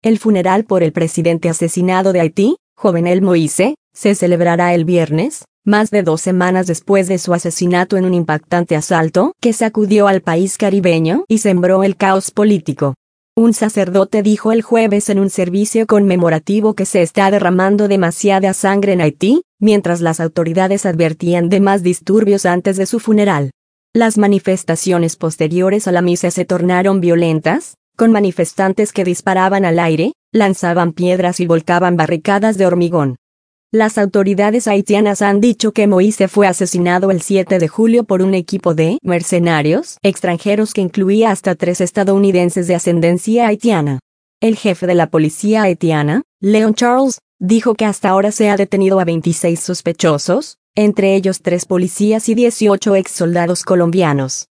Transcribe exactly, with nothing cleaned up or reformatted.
El funeral por el presidente asesinado de Haití, Jovenel Moïse, se celebrará el viernes, más de dos semanas después de su asesinato en un impactante asalto que sacudió al país caribeño y sembró el caos político. Un sacerdote dijo el jueves en un servicio conmemorativo que se está derramando demasiada sangre en Haití, mientras las autoridades advertían de más disturbios antes de su funeral. Las manifestaciones posteriores a la misa se tornaron violentas, con manifestantes que disparaban al aire, lanzaban piedras y volcaban barricadas de hormigón. Las autoridades haitianas han dicho que Moïse fue asesinado el siete de julio por un equipo de mercenarios extranjeros que incluía hasta tres estadounidenses de ascendencia haitiana. El jefe de la policía haitiana, Leon Charles, dijo que hasta ahora se ha detenido a veintiséis sospechosos, entre ellos tres policías y dieciocho ex soldados colombianos.